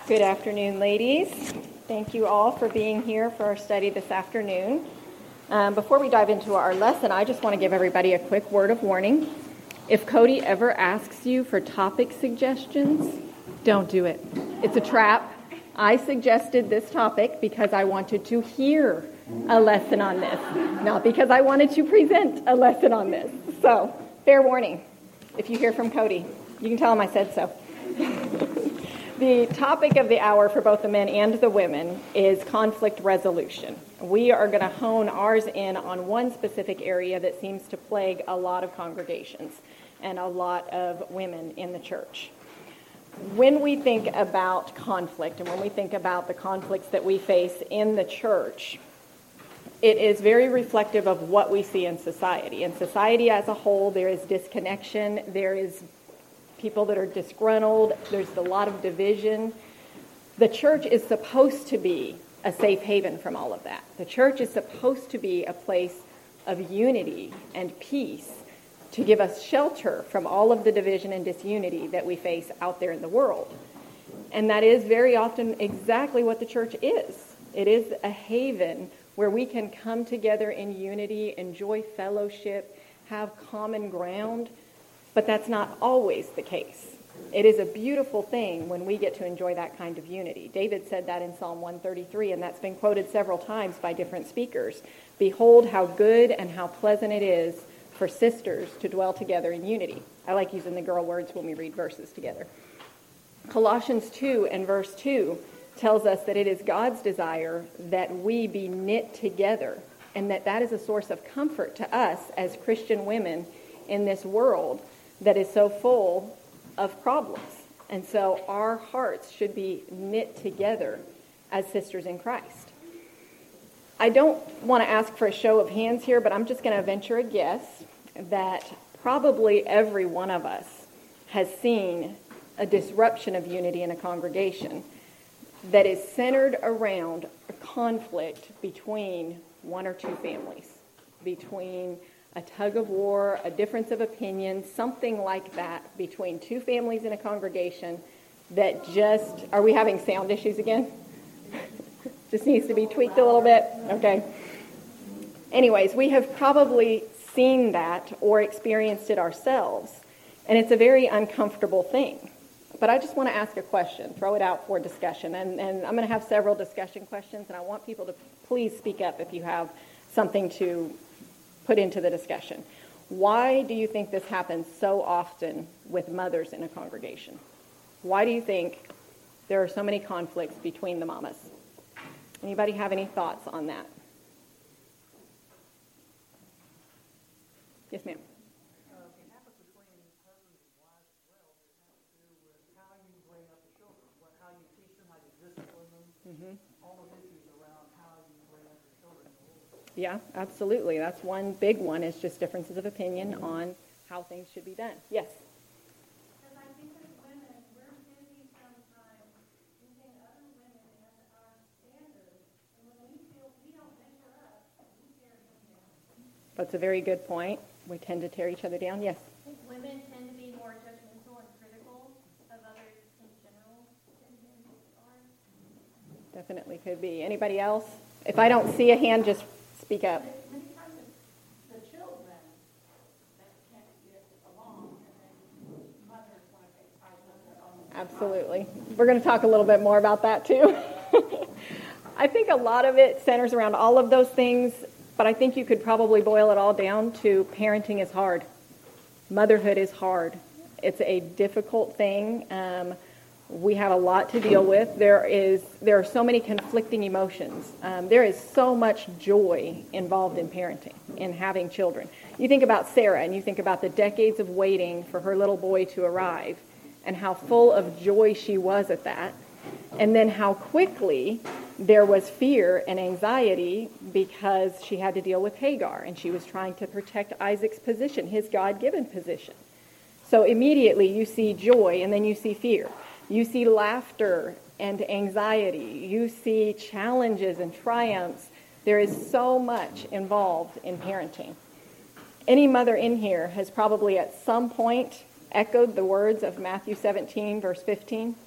Good afternoon, ladies. Thank you all for being here for our study this afternoon. Before we dive into our lesson, I just want to give everybody a quick word of warning. If Cody ever asks you for topic suggestions, don't do it. It's a trap. I suggested this topic because I wanted to hear a lesson on this, not because I wanted to present a lesson on this. So, fair warning. If you hear from Cody, you can tell him I said so. The topic of the hour for both the men and the women is conflict resolution. We are going to hone ours in on one specific area that seems to plague a lot of congregations and a lot of women in the church. When we think about conflict and when we think about the conflicts that we face in the church, it is very reflective of what we see in society. In society as a whole, there is disconnection, there is people that are disgruntled, there's a lot of division. The church is supposed to be a safe haven from all of that. The church is supposed to be a place of unity and peace to give us shelter from all of the division and disunity that we face out there in the world. And that is very often exactly what the church is. It is a haven where we can come together in unity, enjoy fellowship, have common ground. But that's not always the case. It is a beautiful thing when we get to enjoy that kind of unity. David said that in Psalm 133, and that's been quoted several times by different speakers. Behold how good and how pleasant it is for sisters to dwell together in unity. I like using the girl words when we read verses together. Colossians 2 and verse 2 tells us that it is God's desire that we be knit together, and that is a source of comfort to us as Christian women in this world that is so full of problems. And so our hearts should be knit together as sisters in Christ. I don't want to ask for a show of hands here, but I'm just going to venture a guess that probably every one of us has seen a disruption of unity in a congregation that is centered around a conflict between one or two families, between a tug of war, a difference of opinion, something like that between two families in a congregation that just, are we having sound issues again? Just needs to be tweaked a little bit? Okay. Anyways, we have probably seen that or experienced it ourselves, and it's a very uncomfortable thing. But I just want to ask a question, throw it out for discussion, and I'm going to have several discussion questions, and I want people to please speak up if you have something to put into the discussion. Why do you think this happens so often with mothers in a congregation? Why do you think there are so many conflicts between the mamas? Anybody have any thoughts on that? Yes, ma'am. It happens between husbands and wives as well. It has to do with how you bring up the children, how you teach them, how you discipline them, all those issues around how you bring up your children. Yeah, absolutely. That's one big one, is just differences of opinion on how things should be done. Yes? Because I think as women, we're busy sometimes using other women as our standard. And when we feel we don't measure up, we tear them down. That's a very good point. We tend to tear each other down. Yes? I think women tend to be more judgmental and critical of others in general than men are. Definitely could be. Anybody else? If I don't see a hand, just speak up. Many times it's the children that can't get along, and then mothers want to take sides of their own. Absolutely. We're going to talk a little bit more about that too. I think a lot of it centers around all of those things, but I think you could probably boil it all down to parenting is hard. Motherhood is hard. It's a difficult thing. We have a lot to deal with. There are so many conflicting emotions. There is so much joy involved in parenting, in having children. You think about Sarah, and you think about the decades of waiting for her little boy to arrive, and how full of joy she was at that, and then how quickly there was fear and anxiety because she had to deal with Hagar, and she was trying to protect Isaac's position, his God-given position. So immediately you see joy, and then you see fear. You see laughter and anxiety. You see challenges and triumphs. There is so much involved in parenting. Any mother in here has probably at some point echoed the words of Matthew 17, verse 15.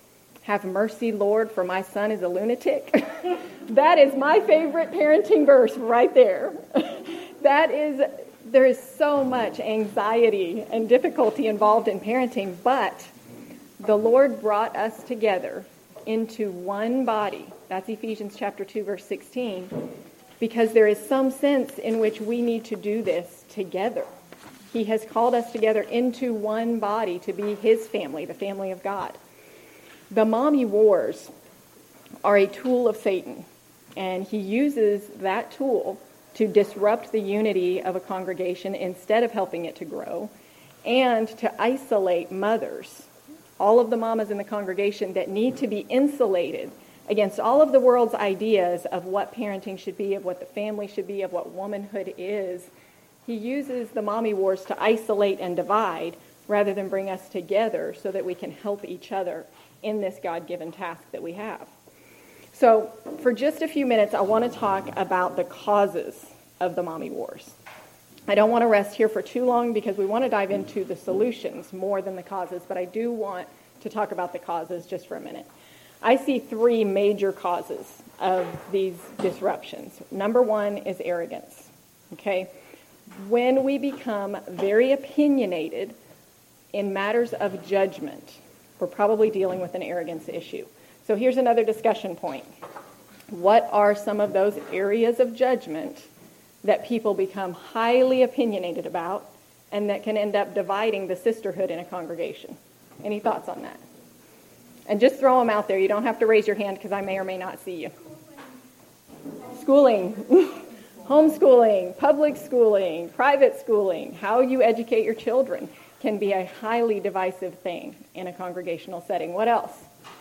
Have mercy, Lord, for my son is a lunatic. That is my favorite parenting verse right there. There is so much anxiety and difficulty involved in parenting, but the Lord brought us together into one body. That's Ephesians chapter 2, verse 16, because there is some sense in which we need to do this together. He has called us together into one body to be his family, the family of God. The mommy wars are a tool of Satan, and he uses that tool to disrupt the unity of a congregation instead of helping it to grow, and to isolate mothers, all of the mamas in the congregation that need to be insulated against all of the world's ideas of what parenting should be, of what the family should be, of what womanhood is. He uses the mommy wars to isolate and divide rather than bring us together so that we can help each other in this God-given task that we have. So for just a few minutes, I want to talk about the causes of the mommy wars. I don't want to rest here for too long because we want to dive into the solutions more than the causes, but I do want to talk about the causes just for a minute. I see three major causes of these disruptions. Number one is arrogance. Okay? When we become very opinionated in matters of judgment, we're probably dealing with an arrogance issue. So here's another discussion point. What are some of those areas of judgment that people become highly opinionated about and that can end up dividing the sisterhood in a congregation? Any thoughts on that? And just throw them out there. You don't have to raise your hand because I may or may not see you. Schooling, homeschooling, public schooling, private schooling, how you educate your children can be a highly divisive thing in a congregational setting. What else?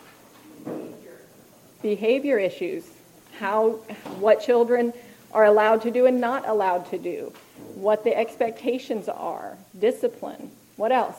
Behavior issues. What children are allowed to do and not allowed to do. What the expectations are. Discipline. What else?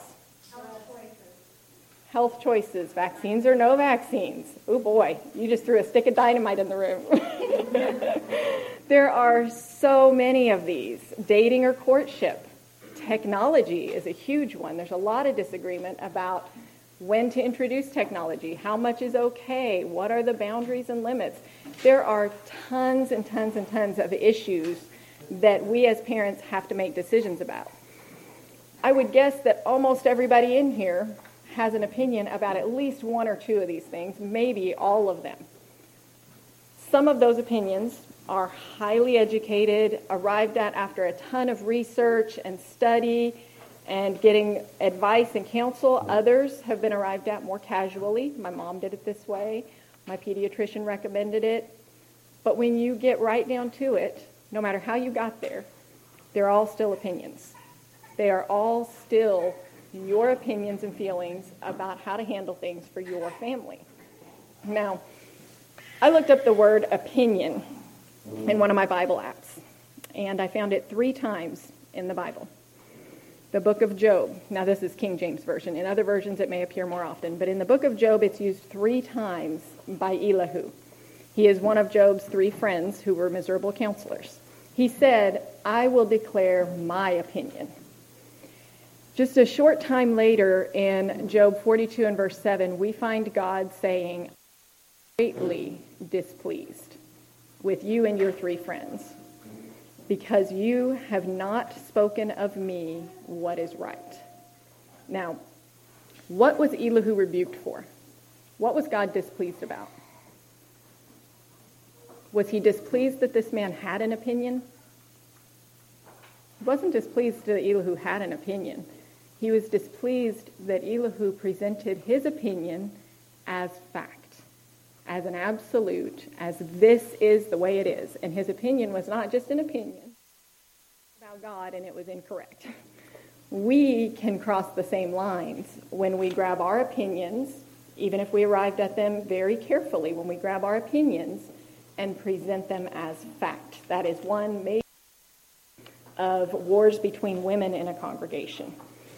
Health choices. Vaccines or no vaccines. Oh boy, you just threw a stick of dynamite in the room. There are so many of these. Dating or courtship. Technology is a huge one. There's a lot of disagreement about when to introduce technology, how much is okay, what are the boundaries and limits. There are tons and tons and tons of issues that we as parents have to make decisions about. I would guess that almost everybody in here has an opinion about at least one or two of these things, maybe all of them. Some of those opinions are highly educated, arrived at after a ton of research and study and getting advice and counsel. Others have been arrived at more casually. My mom did it this way. My pediatrician recommended it. But when you get right down to it, no matter how you got there, they're all still opinions. They are all still your opinions and feelings about how to handle things for your family. Now, I looked up the word opinion in one of my Bible apps, and I found it 3 times in the Bible. The book of Job. Now, this is King James Version. In other versions, it may appear more often. But in the book of Job, it's used 3 times by Elihu. He is one of Job's 3 friends who were miserable counselors. He said, I will declare my opinion. Just a short time later, in Job 42 and verse 7, we find God saying, greatly displeased with you and your 3 friends, because you have not spoken of me what is right. Now, what was Elihu rebuked for? What was God displeased about? Was he displeased that this man had an opinion? He wasn't displeased that Elihu had an opinion. He was displeased that Elihu presented his opinion as fact, as an absolute, as this is the way it is. And his opinion was not just an opinion about God, and it was incorrect. We can cross the same lines when we grab our opinions, even if we arrived at them very carefully, when we grab our opinions and present them as fact. That is one major of wars between women in a congregation.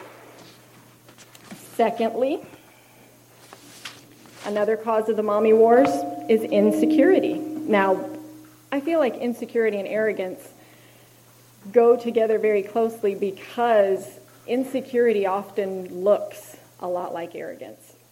Secondly, another cause of the mommy wars is insecurity. Now, I feel like insecurity and arrogance go together very closely because insecurity often looks a lot like arrogance.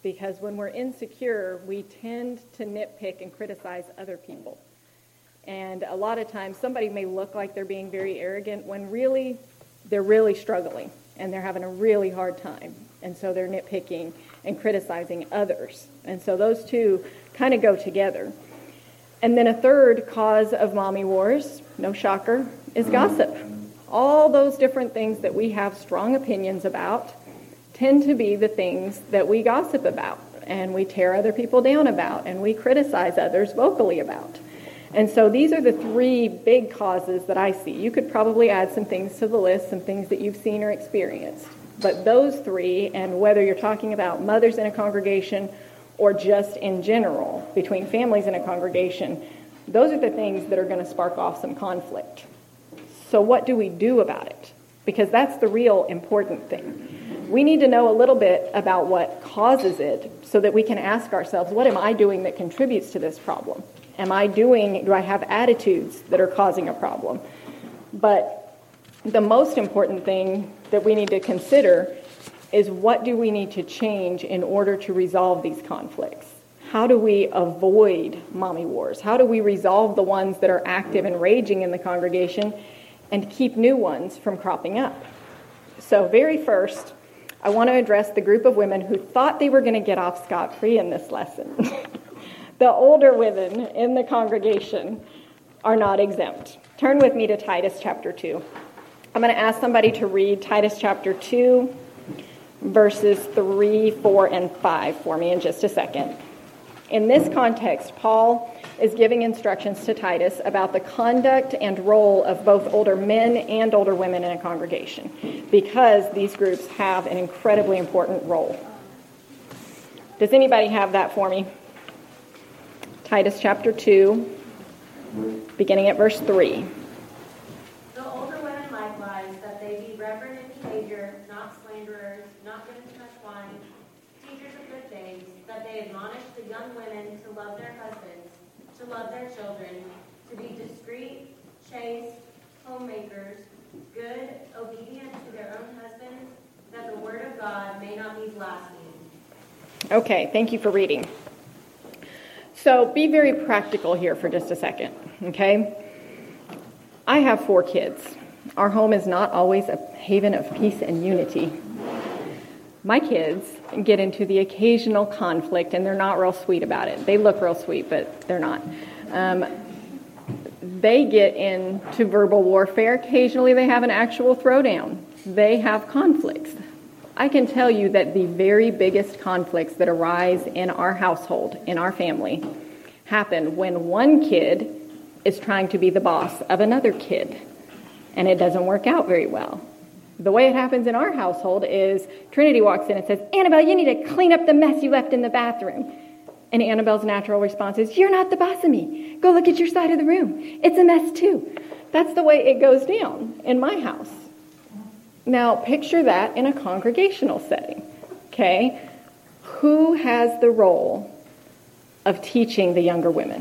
because when we're insecure, we tend to nitpick and criticize other people. And a lot of times somebody may look like they're being very arrogant when really they're really struggling and they're having a really hard time. And so they're nitpicking and criticizing others. And so those two kind of go together. And then a third cause of mommy wars, no shocker, is gossip. All those different things that we have strong opinions about tend to be the things that we gossip about and we tear other people down about and we criticize others vocally about. And so these are the three big causes that I see. You could probably add some things to the list, some things that you've seen or experienced. But those three, and whether you're talking about mothers in a congregation or just in general between families in a congregation, those are the things that are going to spark off some conflict. So what do we do about it? Because that's the real important thing. We need to know a little bit about what causes it so that we can ask ourselves, what am I doing that contributes to this problem? Do I have attitudes that are causing a problem? But the most important thing that we need to consider is what do we need to change in order to resolve these conflicts? How do we avoid mommy wars? How do we resolve the ones that are active and raging in the congregation and keep new ones from cropping up? So very first, I want to address the group of women who thought they were going to get off scot-free in this lesson. The older women in the congregation are not exempt. Turn with me to Titus chapter 2. I'm going to ask somebody to read Titus chapter 2, verses 3, 4, and 5 for me in just a second. In this context, Paul is giving instructions to Titus about the conduct and role of both older men and older women in a congregation, because these groups have an incredibly important role. Does anybody have that for me? Titus chapter 2, beginning at verse 3. The older women likewise, that they be reverent in behavior, not slanderers, not given to much wine, teachers of good things, that they admonish the young women to love their husbands, to love their children, to be discreet, chaste, homemakers, good, obedient to their own husbands, that the word of God may not be blasphemed. Okay, thank you for reading. So be very practical here for just a second, okay? I have 4 kids. Our home is not always a haven of peace and unity. My kids get into the occasional conflict, and they're not real sweet about it. They look real sweet, but they're not. They get into verbal warfare. Occasionally they have an actual throwdown. They have conflicts. I can tell you that the very biggest conflicts that arise in our household, in our family, happen when one kid is trying to be the boss of another kid, and it doesn't work out very well. The way it happens in our household is Trinity walks in and says, "Annabelle, you need to clean up the mess you left in the bathroom." And Annabelle's natural response is, "You're not the boss of me. Go look at your side of the room. It's a mess too." That's the way it goes down in my house. Now, picture that in a congregational setting, okay? Who has the role of teaching the younger women?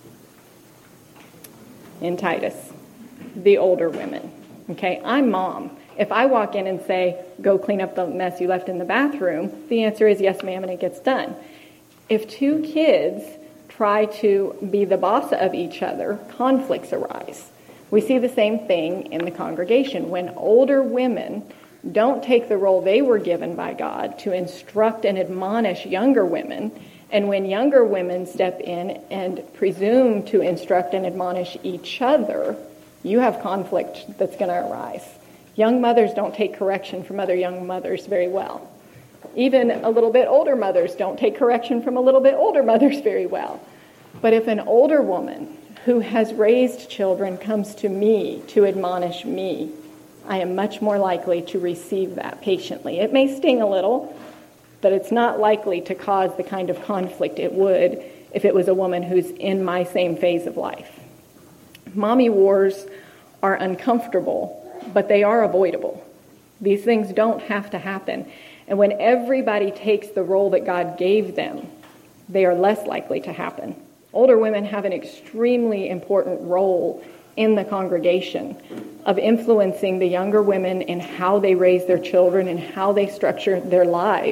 In Titus, the older women, okay? I'm mom. If I walk in and say, "Go clean up the mess you left in the bathroom," the answer is yes, ma'am, and it gets done. If 2 kids try to be the boss of each other, conflicts arise. We see the same thing in the congregation. When older women don't take the role they were given by God to instruct and admonish younger women, and when younger women step in and presume to instruct and admonish each other, you have conflict that's going to arise. Young mothers don't take correction from other young mothers very well. Even a little bit older mothers don't take correction from a little bit older mothers very well. But if an older woman who has raised children comes to me to admonish me, I am much more likely to receive that patiently. It may sting a little, but it's not likely to cause the kind of conflict it would if it was a woman who's in my same phase of life. Mommy wars are uncomfortable, but they are avoidable. These things don't have to happen. And when everybody takes the role that God gave them, they are less likely to happen. Older women have an extremely important role in the congregation of influencing the younger women in how they raise their children and how they structure their lives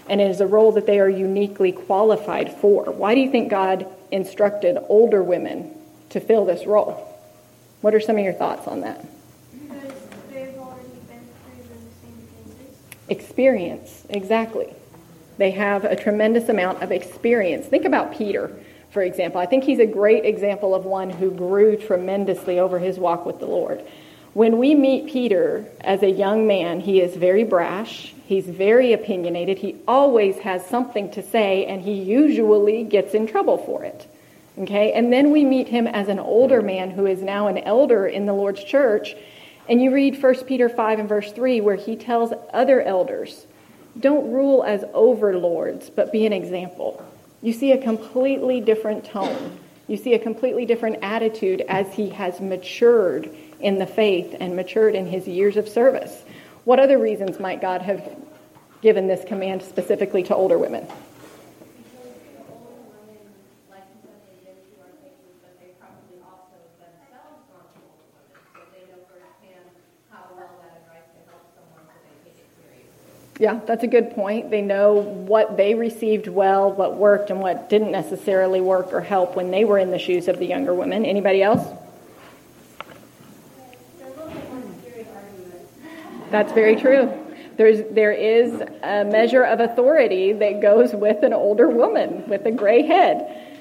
And it is a role that they are uniquely qualified for. Why do you think God instructed older women to fill this role? What are some of your thoughts on that? Because they've already been through the same things. Experience, exactly. They have a tremendous amount of experience. Think about Peter, for example. I think he's a great example of one who grew tremendously over his walk with the Lord. When we meet Peter as a young man, he is very brash. He's very opinionated. He always has something to say, and he usually gets in trouble for it. Okay? And then we meet him as an older man who is now an elder in the Lord's church. And you read 1 Peter 5 and verse 3, where he tells other elders, don't rule as overlords, but be an example. You see a completely different tone. You see a completely different attitude as he has matured in the faith and matured in his years of service. What other reasons might God have given this command specifically to older women? Because the older women, like you said, they've been through our faces, but they probably also themselves gone to older women, so they know firsthand how well that advice can help someone, so they take it seriously. Yeah, that's a good point. They know what they received well, what worked, and what didn't necessarily work or help when they were in the shoes of the younger women. Anybody else? They're a little bit more serious arguments. That's very true. There is a measure of authority that goes with an older woman with a gray head.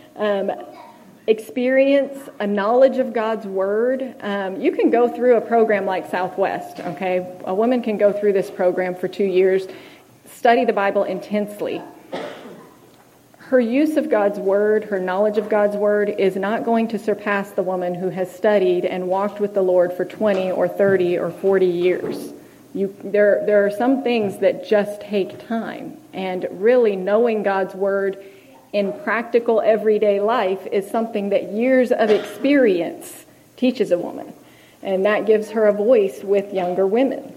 Experience, a knowledge of God's word. You can go through a program like Southwest, okay? A woman can go through this program for 2 years, study the Bible intensely. Her use of God's word, her knowledge of God's word is not going to surpass the woman who has studied and walked with the Lord for 20 or 30 or 40 years. There are some things that just take time, and really knowing God's word in practical everyday life is something that years of experience teaches a woman, and that gives her a voice with younger women.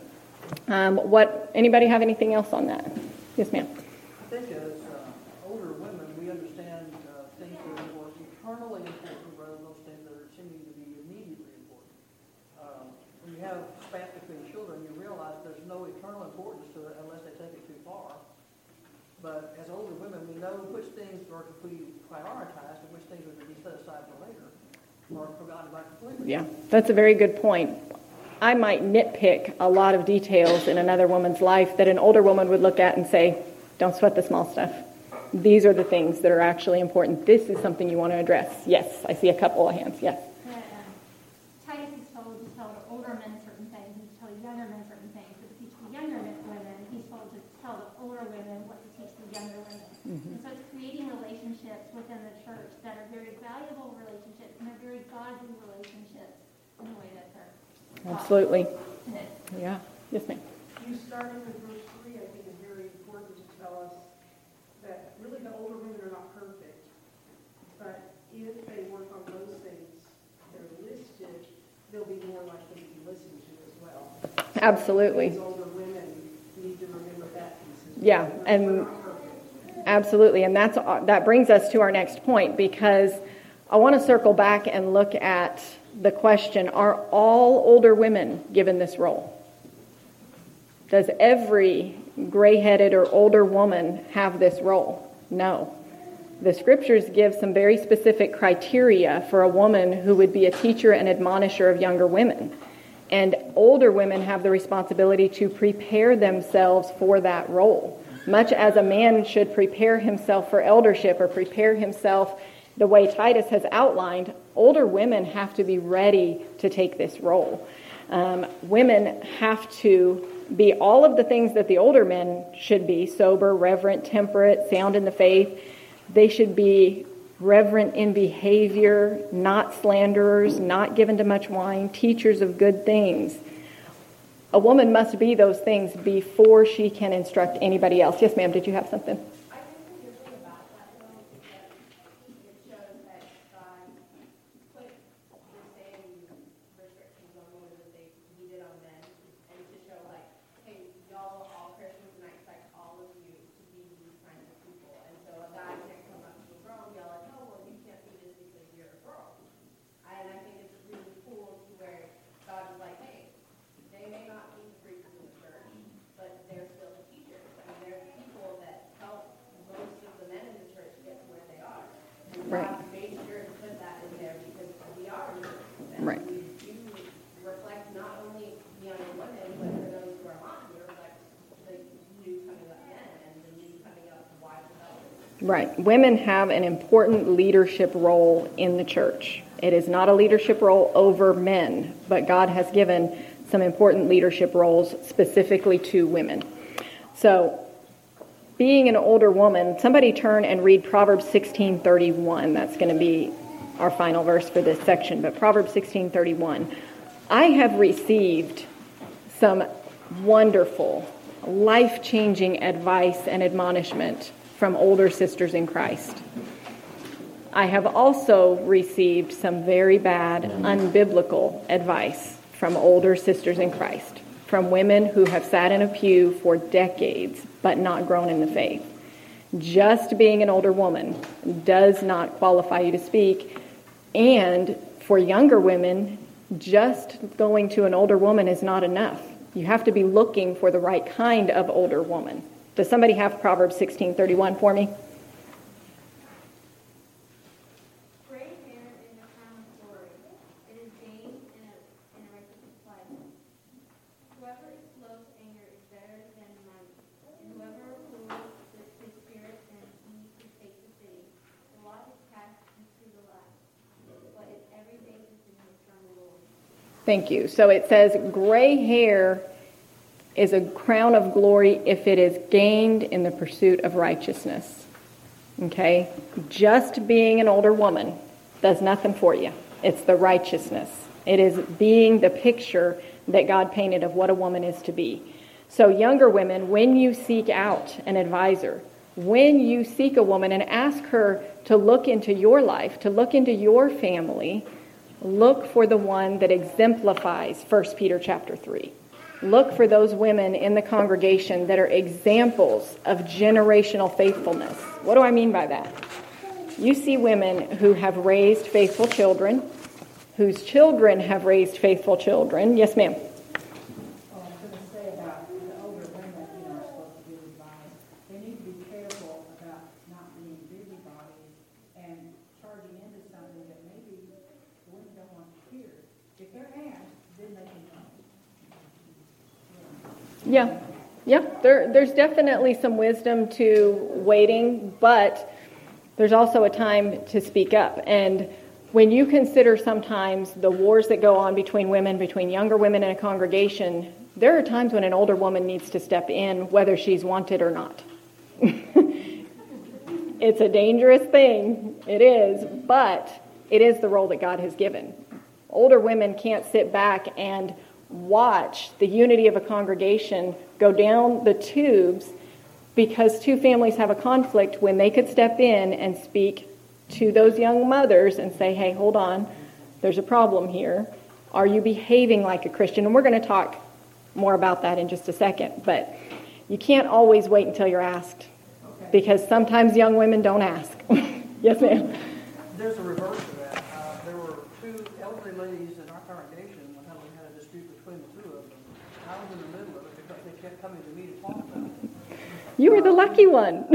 Anybody have anything else on that? Yes, ma'am. I think as older women, we understand things that are more eternally important rather than those things that are seeming to be immediately important. When you have spat between children, you realize there's no eternal importance to it unless they take it too far. But as older women, we know which things are to be prioritized and which things are to be set aside for later or forgotten about completely. Yeah, that's a very good point. I might nitpick a lot of details in another woman's life that an older woman would look at and say, don't sweat the small stuff. These are the things that are actually important. This is something you want to address. Yes, I see a couple of hands. Yes. Titus is told to tell the older men certain things and to tell younger men certain things. But to teach the younger women, he's told to tell the older women what to teach the younger women. And so it's creating relationships within the church that are very valuable relationships and they're very godly relationships in the way that they're taught. Absolutely. And Yeah. Yes, ma'am. You started with verse 3, I think is very important to tell us that really the older women are not perfect, but if they work on those things that are listed, they'll be more likely to be listened to as well. Absolutely. These older women need to remember that piece as well. Yeah, We're and not perfect. absolutely, and that brings us to our next point, because I want to circle back and look at the question, are all older women given this role? Does every gray-headed or older woman have this role? No. The scriptures give some very specific criteria for a woman who would be a teacher and admonisher of younger women. And older women have the responsibility to prepare themselves for that role. Much as a man should prepare himself for eldership or prepare himself the way Titus has outlined, older women have to be ready to take this role. Women have to be all of the things that the older men should be: sober, reverent, temperate, sound in the faith. They should be reverent in behavior, not slanderers, not given to much wine, teachers of good things. A woman must be those things before she can instruct anybody else. Yes, ma'am, did you have something? I think the good thing about that, though, is that it shows that God put the same restrictions on women that he did on men, and to show, like, hey, y'all are all Christians, and I expect all of you to be these kinds of people. And so a guy can't come up to a girl and be like, oh, well, you can't be this because you're a girl. And I think it's really cool to where God is like, hey, they may not be the preachers in the church, but they're still the teachers. I mean, they're the people that Right. You reflect not only young women, but for those who are not, you reflect the new coming up men and the new coming up wives of elders. Right. Women have an important leadership role in the church. It is not a leadership role over men, but God has given some important leadership roles specifically to women. So, being an older woman, somebody turn and read Proverbs 16:31. That's going to be our final verse for this section, but Proverbs 16:31. I have received some wonderful, life-changing advice and admonishment from older sisters in Christ. I have also received some very bad, unbiblical advice from older sisters in Christ, from women who have sat in a pew for decades but not grown in the faith. Just being an older woman does not qualify you to speak, and for younger women, just going to an older woman is not enough. You have to be looking for the right kind of older woman. Does somebody have Proverbs 16:31 for me? Gray hair is a crown of glory. It is gained in a righteous life. Whoever is slow to anger is better than might, and whoever rules his spirit and he takes the city. The lot is cast into the last, but its every day is in his from the Lord. Thank you. So it says gray hair is a crown of glory if it is gained in the pursuit of righteousness. Okay? Just being an older woman does nothing for you. It's the righteousness. It is being the picture that God painted of what a woman is to be. So younger women, when you seek out an advisor, when you seek a woman and ask her to look into your life, to look into your family, look for the one that exemplifies 1 Peter chapter 3. Look for those women in the congregation that are examples of generational faithfulness. What do I mean by that? You see women who have raised faithful children, whose children have raised faithful children. Yes, ma'am. I was going to say about the older women, are supposed to give advice. They need to be careful about not being busybodies and charging into something that maybe women don't want to hear. If they're asked, then they can come. Yeah. There's definitely some wisdom to waiting, but there's also a time to speak up. And when you consider sometimes the wars that go on between women, between younger women in a congregation, there are times when an older woman needs to step in, whether she's wanted or not. It's a dangerous thing. It is, but it is the role that God has given. Older women can't sit back and watch the unity of a congregation go down the tubes because two families have a conflict when they could step in and speak to those young mothers and say, hey, hold on, there's a problem here. Are you behaving like a Christian? And we're going to talk more about that in just a second. But you can't always wait until you're asked, because sometimes young women don't ask. Yes, ma'am. There's a reverse to that. There were two elderly ladies in our congregation when we had a dispute between the two of them. I was in the middle of it because they kept coming to me to talk about it. You were the lucky one.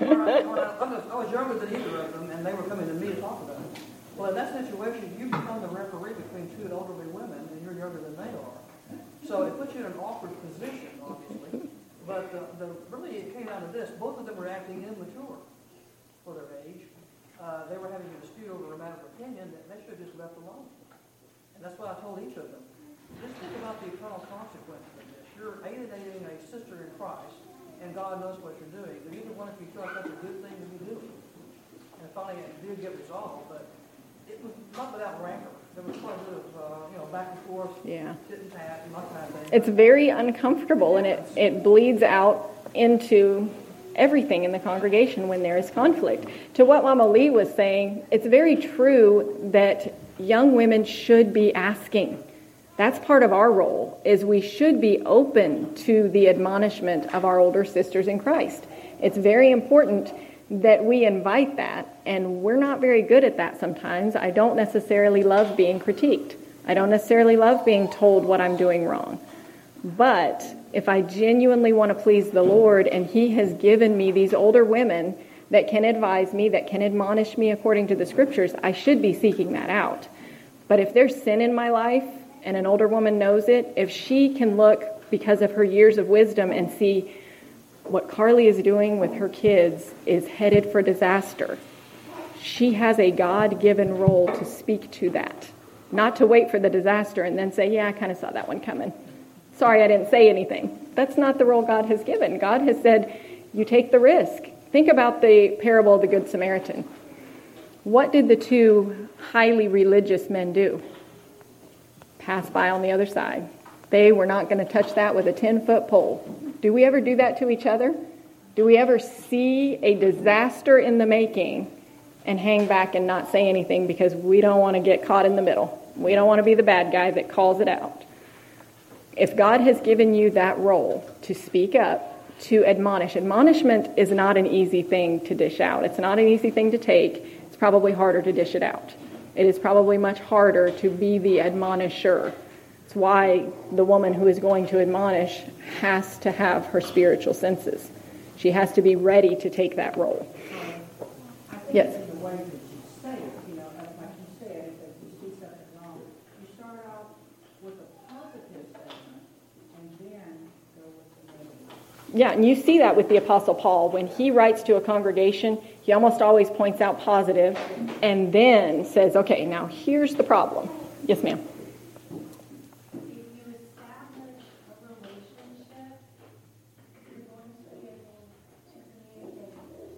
I was younger than either of them, and they were coming to me to talk about it. Well, in that situation, you become the referee between two elderly women, and you're younger than they are. So it puts you in an awkward position, obviously. But really, it came out of this. Both of them were acting immature for their age. They were having a dispute over a matter of opinion that they should have just left alone. And that's what I told each of them. Just think about the eternal consequences of this. You're alienating a sister in Christ, and God knows what you're doing. But either one of you felt that's a good thing to be doing. And finally, it did get resolved, but it was not without rancor. There was quite a bit of, back and forth, tit and tat, and that kind of thing. It's very uncomfortable, and it bleeds out into everything in the congregation when there is conflict. To what Mama Lee was saying, it's very true that young women should be asking. That's part of our role, is we should be open to the admonishment of our older sisters in Christ. It's very important that we invite that, and we're not very good at that sometimes. I don't necessarily love being critiqued. I don't necessarily love being told what I'm doing wrong. But if I genuinely want to please the Lord, and He has given me these older women that can advise me, that can admonish me according to the Scriptures, I should be seeking that out. But if there's sin in my life and an older woman knows it, if she can look because of her years of wisdom and see what Carly is doing with her kids is headed for disaster, she has a God-given role to speak to that. Not to wait for the disaster and then say, yeah, I kind of saw that one coming. Sorry, I didn't say anything. That's not the role God has given. God has said, you take the risk. Think about the parable of the Good Samaritan. What did the two highly religious men do? Pass by on the other side. They were not going to touch that with a 10-foot pole. Do we ever do that to each other? Do we ever see a disaster in the making and hang back and not say anything because we don't want to get caught in the middle? We don't want to be the bad guy that calls it out. If God has given you that role to speak up, to admonish, admonishment is not an easy thing to dish out. It's not an easy thing to take. It's probably harder to dish it out. It is probably much harder to be the admonisher. It's why the woman who is going to admonish has to have her spiritual senses. She has to be ready to take that role. I think Yes. it's the way that you say it, like you said, if you see something wrong, you start out with a positive statement and then go with the negative. Yeah, and you see that with the Apostle Paul. When he writes to a congregation, he almost always points out positive and then says, okay, now here's the problem. Yes, ma'am. If you establish a relationship, you're going to be able to communicate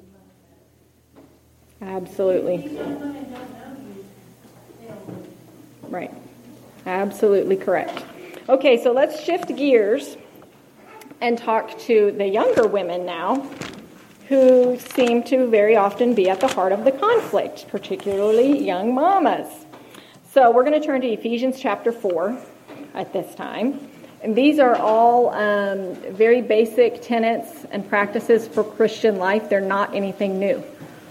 much better. Absolutely. These young women don't know you, they don't know you. Right. Absolutely correct. Okay, so let's shift gears and talk to the younger women now who seem to very often be at the heart of the conflict, particularly young mamas. So we're going to turn to Ephesians chapter 4 at this time. And these are all very basic tenets and practices for Christian life. They're not anything new.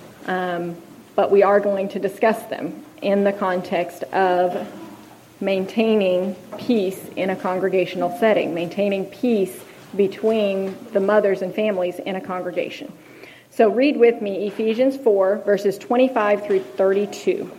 But we are going to discuss them in the context of maintaining peace in a congregational setting, maintaining peace between the mothers and families in a congregation. So read with me Ephesians 4, verses 25 through 32.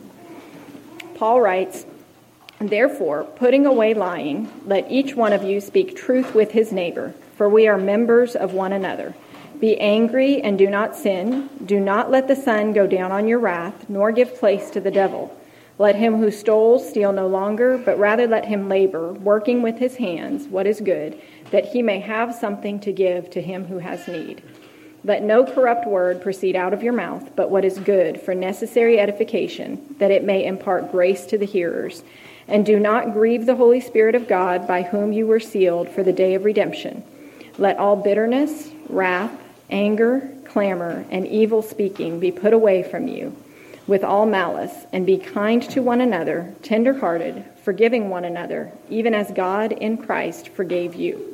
Paul writes, "Therefore, putting away lying, let each one of you speak truth with his neighbor, for we are members of one another. Be angry and do not sin. Do not let the sun go down on your wrath, nor give place to the devil. Let him who stole steal no longer, but rather let him labor, working with his hands what is good, that he may have something to give to him who has need. Let no corrupt word proceed out of your mouth, but what is good for necessary edification, that it may impart grace to the hearers. And do not grieve the Holy Spirit of God, by whom you were sealed for the day of redemption. Let all bitterness, wrath, anger, clamor, and evil speaking be put away from you, with all malice, and be kind to one another, tender-hearted, forgiving one another, even as God in Christ forgave you."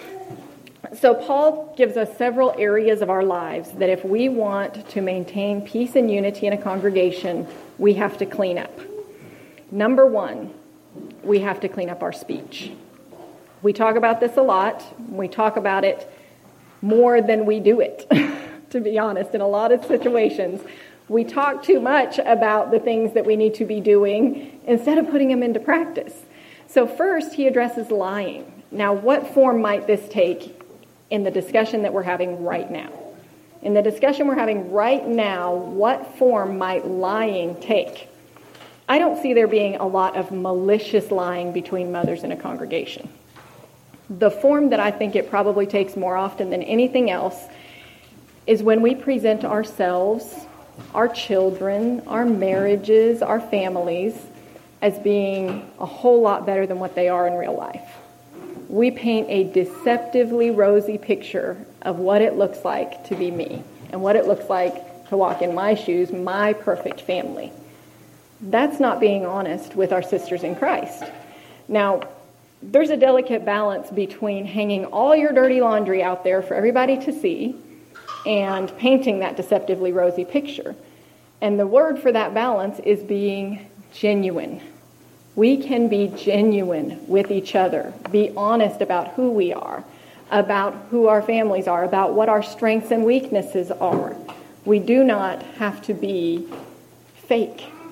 So Paul gives us several areas of our lives that if we want to maintain peace and unity in a congregation, we have to clean up. Number one, we have to clean up our speech. We talk about this a lot. We talk about it more than we do it, to be honest, in a lot of situations. We talk too much about the things that we need to be doing instead of putting them into practice. So first, he addresses lying. Now, what form might this take in the discussion that we're having right now? In the discussion we're having right now, what form might lying take? I don't see there being a lot of malicious lying between mothers in a congregation. The form that I think it probably takes more often than anything else is when we present ourselves, our children, our marriages, our families as being a whole lot better than what they are in real life. We paint a deceptively rosy picture of what it looks like to be me and what it looks like to walk in my shoes, my perfect family. That's not being honest with our sisters in Christ. Now, there's a delicate balance between hanging all your dirty laundry out there for everybody to see and painting that deceptively rosy picture. And the word for that balance is being genuine. We can be genuine with each other, be honest about who we are, about who our families are, about what our strengths and weaknesses are. We do not have to be fake.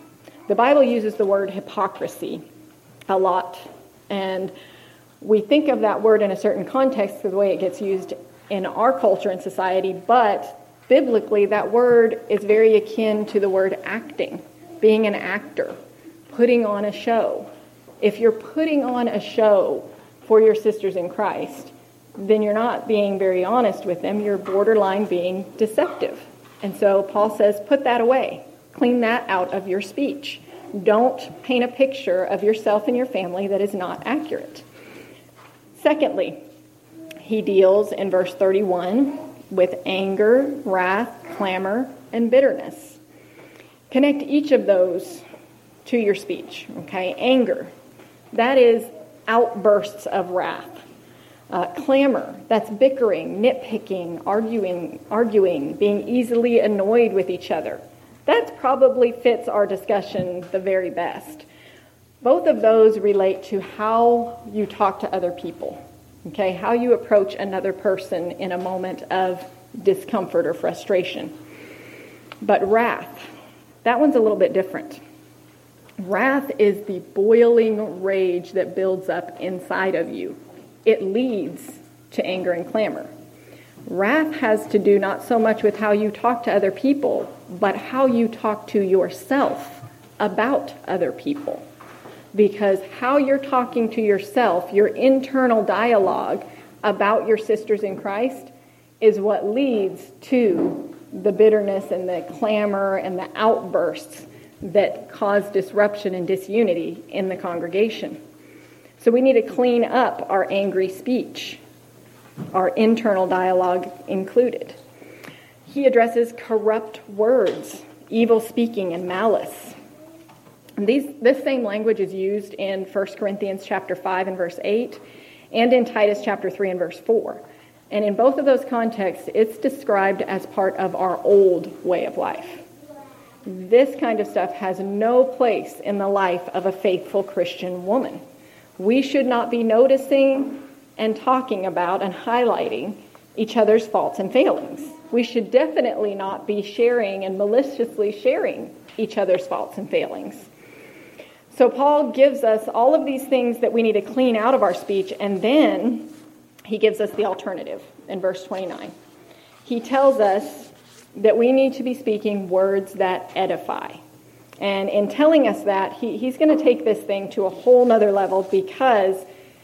The Bible uses the word hypocrisy a lot, and we think of that word in a certain context, the way it gets used in our culture and society, but biblically that word is very akin to the word acting, being an actor, putting on a show. If you're putting on a show for your sisters in Christ, then you're not being very honest with them, you're borderline being deceptive. And so Paul says, put that away. Clean that out of your speech. Don't paint a picture of yourself and your family that is not accurate. Secondly, he deals in verse 31 with anger, wrath, clamor, and bitterness. Connect each of those to your speech, okay? Anger, that is outbursts of wrath. Clamor, that's bickering, nitpicking, arguing, being easily annoyed with each other. That probably fits our discussion the very best. Both of those relate to how you talk to other people, okay? How you approach another person in a moment of discomfort or frustration. But wrath, that one's a little bit different. Wrath is the boiling rage that builds up inside of you. It leads to anger and clamor. Wrath has to do not so much with how you talk to other people, but how you talk to yourself about other people. Because how you're talking to yourself, your internal dialogue about your sisters in Christ, is what leads to the bitterness and the clamor and the outbursts that cause disruption and disunity in the congregation. So we need to clean up our angry speech, our internal dialogue included. He addresses corrupt words, evil speaking, and malice. And this same language is used in 1 Corinthians chapter 5 and verse 8, and in Titus chapter 3 and verse 4. And in both of those contexts, it's described as part of our old way of life. This kind of stuff has no place in the life of a faithful Christian woman. We should not be noticing and talking about and highlighting each other's faults and failings. We should definitely not be sharing and maliciously sharing each other's faults and failings. So Paul gives us all of these things that we need to clean out of our speech, and then he gives us the alternative in verse 29. He tells us that we need to be speaking words that edify. And in telling us that, he's going to take this thing to a whole nother level, because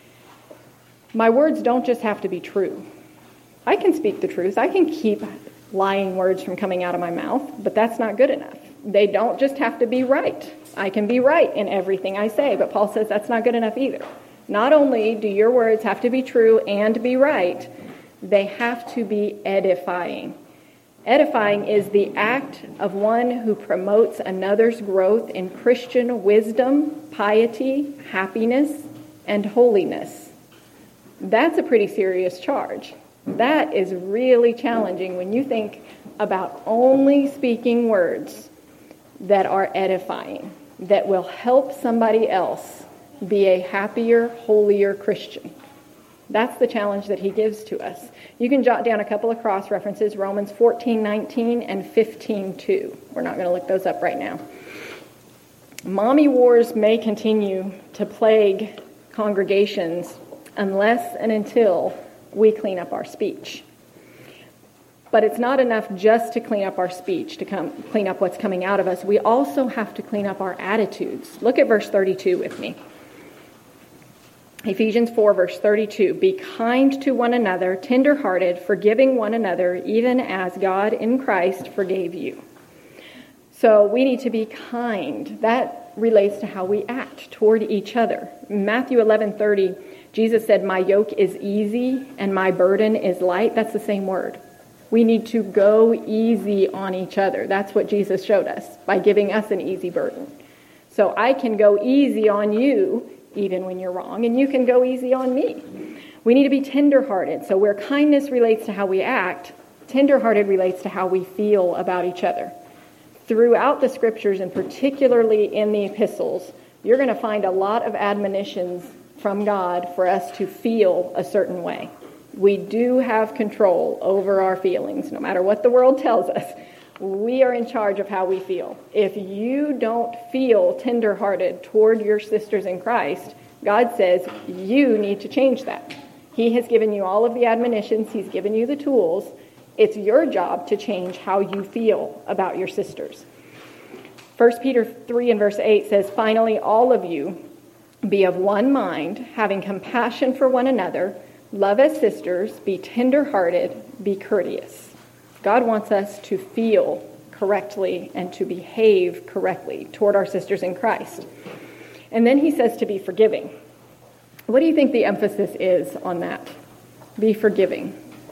my words don't just have to be true. I can speak the truth. I can keep lying words from coming out of my mouth, but that's not good enough. They don't just have to be right. I can be right in everything I say, but Paul says that's not good enough either. Not only do your words have to be true and be right, they have to be edifying. Edifying is the act of one who promotes another's growth in Christian wisdom, piety, happiness, and holiness. That's a pretty serious charge. That is really challenging when you think about only speaking words that are edifying, that will help somebody else be a happier, holier Christian. That's the challenge that he gives to us. You can jot down a couple of cross references, Romans 14:19 and 15:2. We're not going to look those up right now. Mommy wars may continue to plague congregations unless and until we clean up our speech. But it's not enough just to clean up our speech, to clean up what's coming out of us. We also have to clean up our attitudes. Look at verse 32 with me. Ephesians 4, verse 32. Be kind to one another, tender-hearted, forgiving one another, even as God in Christ forgave you. So we need to be kind. That relates to how we act toward each other. Matthew 11:30, Jesus said, my yoke is easy and my burden is light. That's the same word. We need to go easy on each other. That's what Jesus showed us by giving us an easy burden. So I can go easy on you even when you're wrong, and you can go easy on me. We need to be tender-hearted. So where kindness relates to how we act, tender-hearted relates to how we feel about each other. Throughout the scriptures, and particularly in the epistles, you're going to find a lot of admonitions from God for us to feel a certain way. We do have control over our feelings, no matter what the world tells us. We are in charge of how we feel. If you don't feel tenderhearted toward your sisters in Christ, God says you need to change that. He has given you all of the admonitions. He's given you the tools. It's your job to change how you feel about your sisters. 1 Peter 3 and verse 8 says, "Finally, all of you be of one mind, having compassion for one another, love as sisters, be tender-hearted, be courteous." God wants us to feel correctly and to behave correctly toward our sisters in Christ. And then he says to be forgiving. What do you think the emphasis is on that? Be forgiving.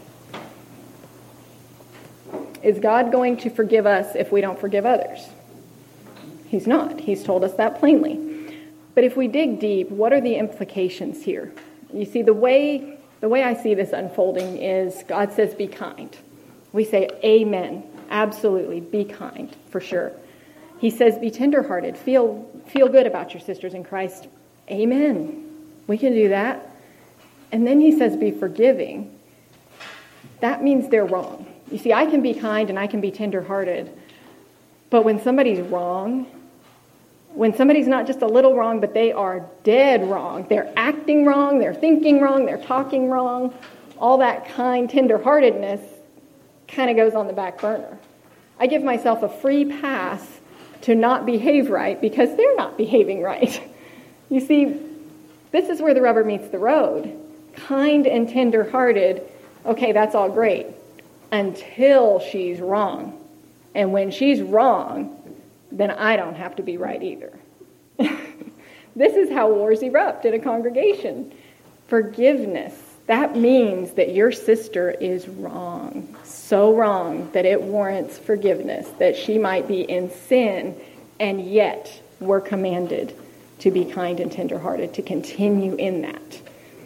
Is God going to forgive us if we don't forgive others? He's not. He's told us that plainly. But if we dig deep, what are the implications here? You see, the way I see this unfolding is God says be kind. We say, amen, absolutely, be kind, for sure. He says, be tenderhearted, feel good about your sisters in Christ. Amen, we can do that. And then he says, be forgiving. That means they're wrong. You see, I can be kind and I can be tenderhearted, but when somebody's wrong, when somebody's not just a little wrong, but they are dead wrong, they're acting wrong, they're thinking wrong, they're talking wrong, all that kind tenderheartedness kind of goes on the back burner. I give myself a free pass to not behave right because they're not behaving right. You see, this is where the rubber meets the road. Kind and tender-hearted, okay, that's all great, until she's wrong. And when she's wrong, then I don't have to be right either. This is how wars erupt in a congregation. Forgiveness. That means that your sister is wrong, so wrong that it warrants forgiveness, that she might be in sin, and yet we're commanded to be kind and tenderhearted, to continue in that.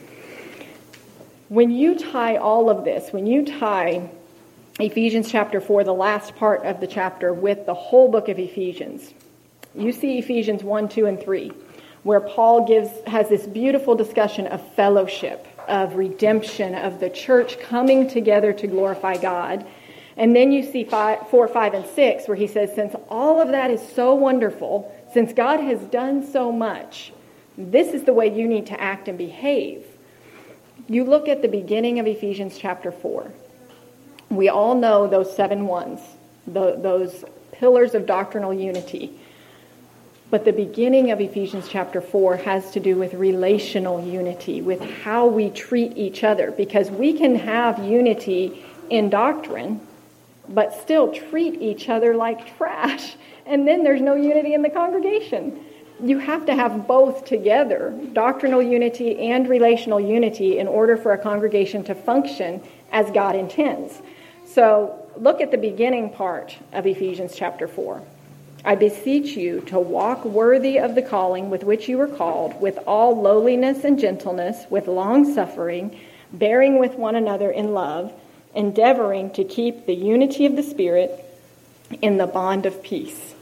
When you tie all of this, when you tie Ephesians chapter 4, the last part of the chapter, with the whole book of Ephesians, you see Ephesians 1, 2, and 3, where Paul has this beautiful discussion of fellowship, of redemption, of the church coming together to glorify God. And then you see 4, 5, and 6, where he says, since all of that is so wonderful, since God has done so much, this is the way you need to act and behave. You look at the beginning of Ephesians chapter 4. We all know those 7 ones, those pillars of doctrinal unity. But the beginning of Ephesians chapter 4 has to do with relational unity, with how we treat each other. Because we can have unity in doctrine, but still treat each other like trash. And then there's no unity in the congregation. You have to have both together, doctrinal unity and relational unity, in order for a congregation to function as God intends. So look at the beginning part of Ephesians chapter 4. I beseech you to walk worthy of the calling with which you were called, with all lowliness and gentleness, with long-suffering, bearing with one another in love, endeavoring to keep the unity of the Spirit in the bond of peace.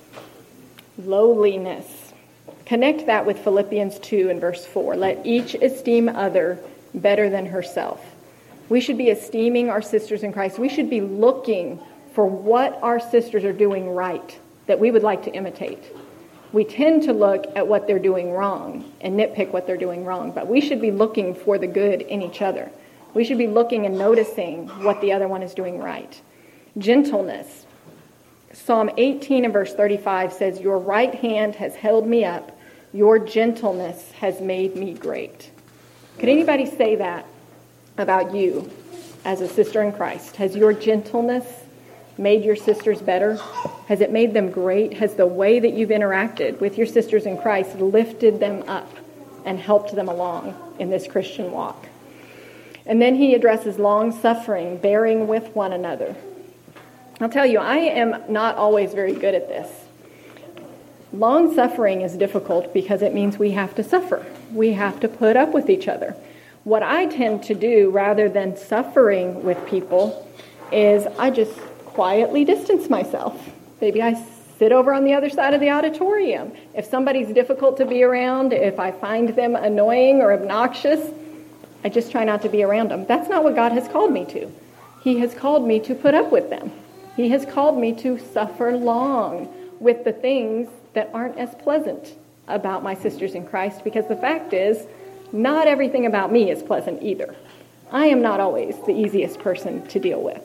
Lowliness. Connect that with Philippians 2 and verse 4. Let each esteem other better than herself. We should be esteeming our sisters in Christ. We should be looking for what our sisters are doing right that we would like to imitate. We tend to look at what they're doing wrong and nitpick what they're doing wrong, but we should be looking for the good in each other. We should be looking and noticing what the other one is doing right. Gentleness. Psalm 18 and verse 35 says, your right hand has held me up. Your gentleness has made me great. Could anybody say that about you as a sister in Christ? Has your gentleness made your sisters better? Has it made them great? Has the way that you've interacted with your sisters in Christ lifted them up and helped them along in this Christian walk? And then he addresses long-suffering, bearing with one another. I'll tell you, I am not always very good at this. Long-suffering is difficult because it means we have to suffer. We have to put up with each other. What I tend to do, rather than suffering with people, is I just quietly distance myself. Maybe I sit over on the other side of the auditorium. If somebody's difficult to be around, if I find them annoying or obnoxious, I just try not to be around them. That's not what God has called me to. He has called me to put up with them. He has called me to suffer long with the things that aren't as pleasant about my sisters in Christ, because the fact is, not everything about me is pleasant either. I am not always the easiest person to deal with.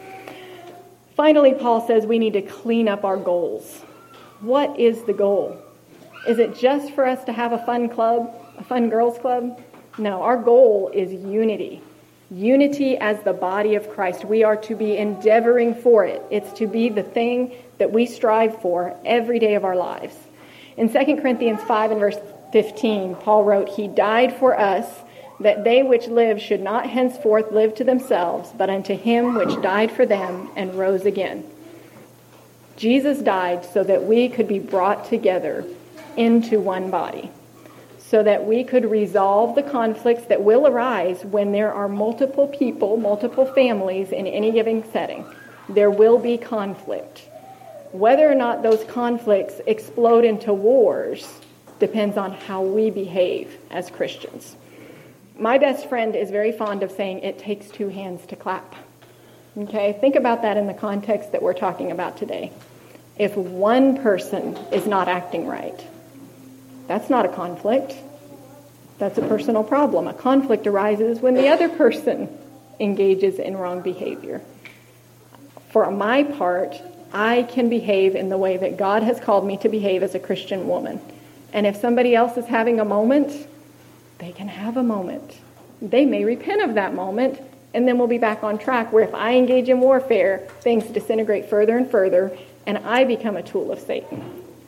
Finally, Paul says we need to clean up our goals. What is the goal? Is it just for us to have a fun club, a fun girls club? No, our goal is unity. Unity as the body of Christ. We are to be endeavoring for it. It's to be the thing that we strive for every day of our lives. In 2 Corinthians 5 and verse 15, Paul wrote, "He died for us, that they which live should not henceforth live to themselves, but unto him which died for them and rose again." Jesus died so that we could be brought together into one body, so that we could resolve the conflicts that will arise when there are multiple people, multiple families in any given setting. There will be conflict. Whether or not those conflicts explode into wars depends on how we behave as Christians. My best friend is very fond of saying it takes two hands to clap. Okay, think about that in the context that we're talking about today. If one person is not acting right, that's not a conflict. That's a personal problem. A conflict arises when the other person engages in wrong behavior. For my part, I can behave in the way that God has called me to behave as a Christian woman. And if somebody else is having a moment, they can have a moment. They may repent of that moment, and then we'll be back on track, where if I engage in warfare, things disintegrate further and further, and I become a tool of Satan.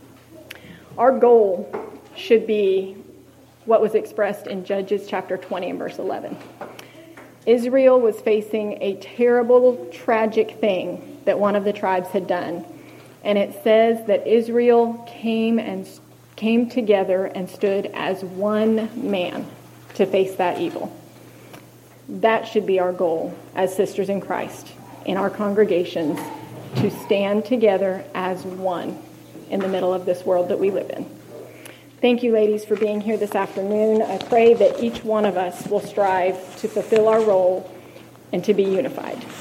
Our goal should be what was expressed in Judges chapter 20 and verse 11. Israel was facing a terrible, tragic thing that one of the tribes had done. And it says that Israel came together and stood as one man to face that evil. That should be our goal as sisters in Christ in our congregations, to stand together as one in the middle of this world that we live in. Thank you, ladies, for being here this afternoon. I pray that each one of us will strive to fulfill our role and to be unified.